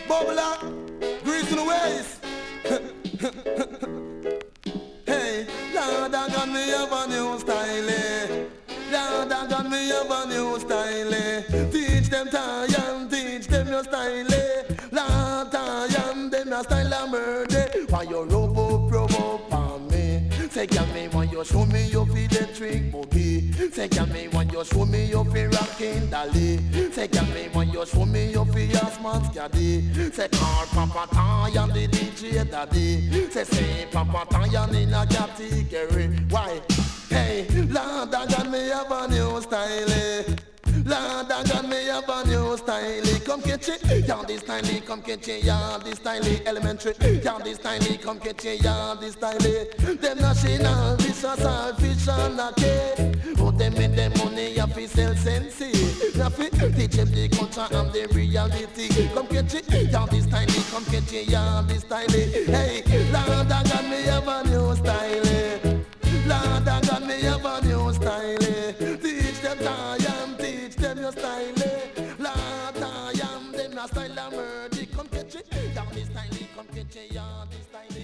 Bubble up, grease in the waist. Hey, Lord, I got me have a new style. Lord, I got me have a new style. Teach them Tayan, teach them your style. Lord, Tayan, them your style of murder. Why you rub up on me? Say, can me when you show me you feel the trick boogie. Say, can me when you show me you feel rocking dolly. Say, can me when you show me you feel your smart caddy. Say, call Papa Tayan the DJ daddy. Say Papa Tayan in a category. Why? Hey, Lord, I got me have a new style. Lord, I got me have a new style. Come catch it, yeah, this style. Come catch it, yeah, this style. Elementary, yeah, this style. Come catch it, yeah, this style. Them national, this was all fish and a cake. Oh, them make them money, you fi sell sensi. You fi teach them the culture and the reality. Come catch it, yeah, this style. Come catch it, yeah, this style. Hey, Lord, I got me have a new style. Lord, I got me have a new style. Teach them Tayan, teach them your style. Lord, Tayan, them your style of murder. Come catch it, down this style, come catch it, yeah, this style.